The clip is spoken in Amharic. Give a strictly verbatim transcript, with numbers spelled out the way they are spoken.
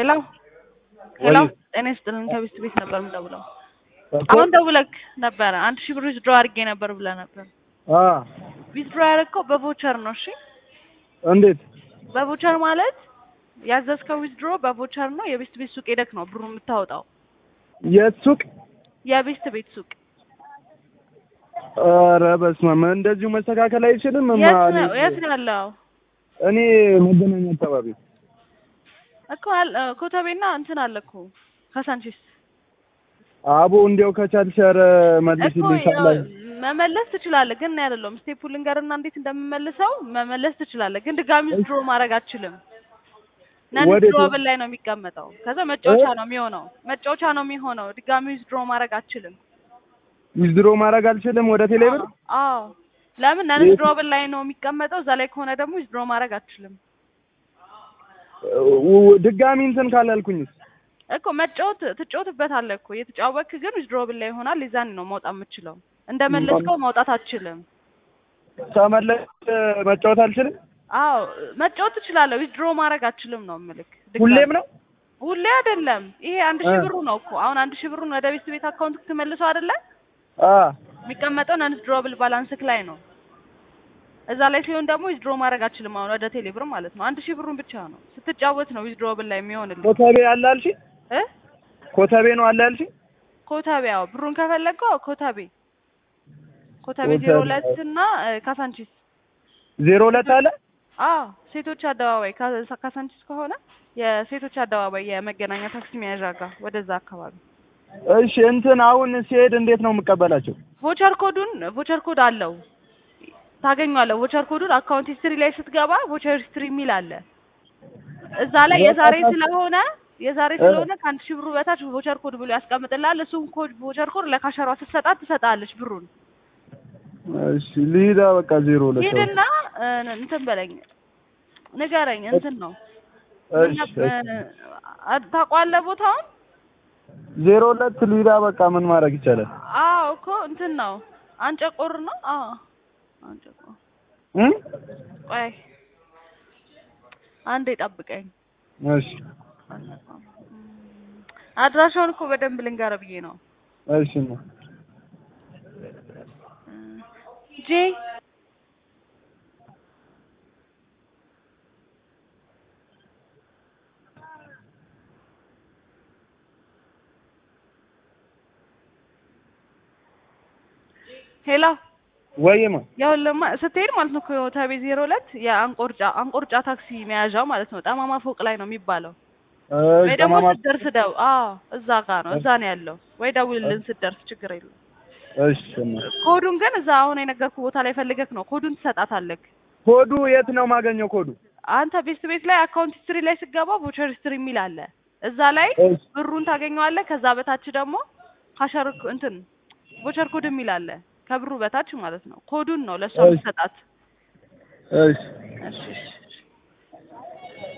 ሄሎ ሄሎ እኔ ስጥልን ከቢስት ቤት ነበር የምደውለው። አሁን ደውለክ ነበር አንድ ሺህ ብር ዊዝድሮ አድርጌ ነበር ብለህ ነበር። አ ዊዝድሮ ያደረከው በቮቸር ነው? እሺ እንዴት? በቮቸር ማለት ያዘዝከው ዊዝድሮ በቮቸር ነው። የቢስት ቤት ሱቅ ሄደክ ነው ብሩን የምታወጣው። የት ሱቅ? የቢስት ቤት ሱቅ። ኧረ በስመ አብ! እንደዚሁ መስተካከል አይችልም? የት ነው የት ነው ያለው? እኔ መገናኛ አካባቢ እኮ ኮተቤና እንትን አለ እኮ ካሳንቺስ። አቦ እንዲያው ከቻልሽ ኧረ መልሽልኝ። ሳላይ መመለስ ትችላለህ፣ ግን ነው አይደለም። ስቴፑ ልንገርና እንዴት እንደምመልሰው መመለስ ትችላለህ፣ ግን ድጋሚ ዊዝድሮ ማድረግ አትችልም። ነን ዊዝድሮ ላይ ነው የሚቀመጠው። ከዛ መጫወቻ ነው የሚሆነው መጫወቻ ነው የሚሆነው። ድጋሚ ዊዝድሮ ማድረግ አትችልም። ዊዝድሮ ማድረግ አልችልም ወደ ቴሌብር? አዎ ለምን? ነን ዊዝድሮ ላይ ነው የሚቀመጠው። እዛ ላይ ከሆነ ደግሞ ዊዝድሮ ማድረግ አትችልም። ድጋሚ እንትን ካላልኩኝስ? እኮ መጫወት ትጫወትበታለህ እኮ የተጫወትክ፣ ግን ዊዝድሮ ላይ ይሆናል። ይዛን ነው ማውጣት የምትችለው። እንደመለስከው ማውጣት አትችልም። ተመለስ መጫወት አልችልም? አዎ መጫወት ትችላለህ፣ ዊዝድሮ ማድረግ አትችልም ነው የምልክ። ሁሌም ነው? ሁሌ አይደለም። ይሄ አንድ ሺህ ብሩ ነው እኮ። አሁን አንድ ሺህ ብሩን ወደ ቤት ቤት አካውንት ትመልሰው አይደለ? አ የሚቀመጠው ነን ዊዝድሮብል ባላንስክ ላይ ነው። እዛ ላይ ሲሆን ደግሞ ዊዝድሮ ማድረግ አትችልም። አሁን ወደ ቴሌብር ማለት ነው። አንድ ሺህ ብሩን ብቻ ነው ስትጫወት ነው ዊዝድሮብል ላይ የሚሆንልህ። ኮተቤ አለ አልሽ? እ ኮተቤ ነው አለ አልሽ? ኮተቤ አዎ። ብሩን ከፈለገው ኮተቤ ኮተቤ ዜሮ ሁለት እና ካሳንቺስ ዜሮ ሁለት አለ? አዎ ሴቶች አደባባይ ካሳንቺስ ከሆነ የሴቶች አደባባይ የመገናኛ ታክሲ መያዣ ጋር ወደዛ አካባቢ። እሺ እንትን አሁን ሲሄድ እንዴት ነው የምቀበላቸው? ቮቸር ኮዱን ቮቸር ኮድ አለው ታገኛለህ። ቮቸር ኮዱን አካውንት ሂስትሪ ላይ ስትገባ ቮቸር ሂስትሪ የሚል አለ። እዛ ላይ የዛሬ ስለሆነ የዛሬ ስለሆነ ከአንድ ሺህ ብሩ በታች ቮቸር ኮድ ብሎ ያስቀምጥልሃል። እሱን ኮድ ቮቸር ኮድ ለካሸሯ ስትሰጣት ትሰጣለች ብሩን። እሺ ሊዳ በቃ ዜሮ ሁለት ሂድና እንትን በለኝ ንገረኝ። እንትን ነው እሺ ታውቀዋለህ ቦታውን? ዜሮ ሁለት ሊዳ በቃ ምን ማድረግ ይቻላል? አዎ እኮ እንትን ነው አንጨቆር ነው። አዎ አንጨቆር እ ቆይ አንዴ ጠብቀኝ። እሺ አድራሻውን እኮ በደንብ ልንገርህ ብዬ ነው። እሺ ነው ጄ ሄሎ ወይማ ያውለማ ስትሄድ ማለት ነው ኮተቤ ዜሮ ሁለት የአንቆርጫ አንቆርጫ ታክሲ መያዣው ማለት ነው። ጠማማ ፎቅ ላይ ነው የሚባለው። ወይ ደግሞ ስትደርስ ደው አዎ እዛ ጋር ነው እዛ ነው ያለው። ወይ ደውልልን ስትደርስ ችግር የለም። እሺ ኮዱን ግን እዛ አሁን የነገርኩ ቦታ ላይ ፈልገክ ነው ኮዱን ትሰጣታለህ። ኮዱ የት ነው ማገኘው? ኮዱ አንተ ቤስት ቤት ላይ አካውንት ሂስትሪ ላይ ስትገባ ቮቸር ሂስትሪ የሚል አለ። እዛ ላይ ብሩን ታገኘዋለህ። ከዛ በታች ደግሞ ካሸር እንትን ቮቸር ኮድ የሚል አለ ከብሩ በታች ማለት ነው። ኮዱን ነው ለሷ ትሰጣት። እሺ እሺ